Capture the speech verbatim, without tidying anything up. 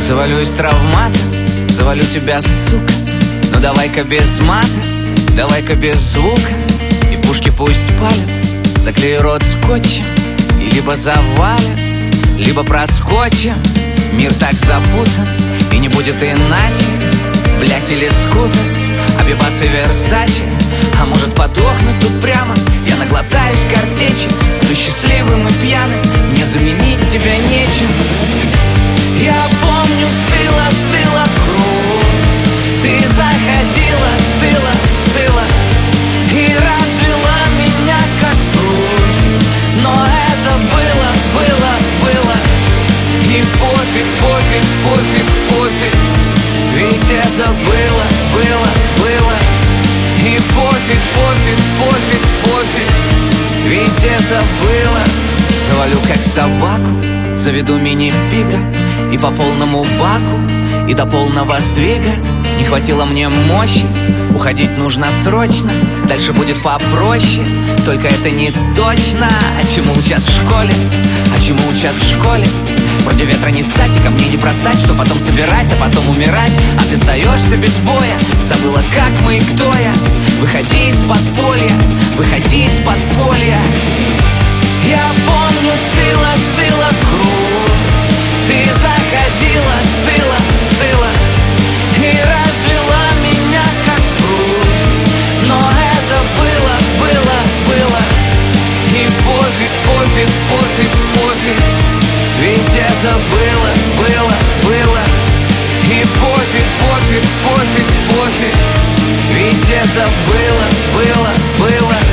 Завалю из травмата, завалю тебя, сука. Ну давай-ка без мата, давай-ка без звука. И пушки пусть палят, заклею рот скотчем. И либо завалят, либо проскочим. Мир так запутан, и не будет иначе. Блять, или скутер, Абибас и Версаче. А может подохнуть тут прямо, я наглотаюсь картечи. Буду счастливым и пьяным, мне заменить тебя нечем. Я помню, стыла, стыла кровь. Ты заходила, стыла, стыла и развела меня как бровь. Но это было, было, было. И пофиг, пофиг, пофиг, пофиг. Ведь это было, было, было. И пофиг, пофиг, пофиг, пофиг. Ведь это было. Завалю как собаку, заведу мини-пига. И по полному баку, и до полного сдвига. Не хватило мне мощи, уходить нужно срочно. Дальше будет попроще, только это не точно. А чему учат в школе, а чему учат в школе? Против ветра не ссать и ко мне не бросать, что потом собирать, а потом умирать. А ты сдаешься без боя, забыла как мы и кто я. Выходи из подполья, выходи из подполья. Я помню, стыла, стыла кровь. Ты заходила, стыла, стыла и развела меня как бровь. Но это было, было, было. И пофиг, пофиг, пофиг, пофиг. Ведь это было, было, было. И пофиг, пофиг, пофиг, пофиг. Ведь это было, было, было.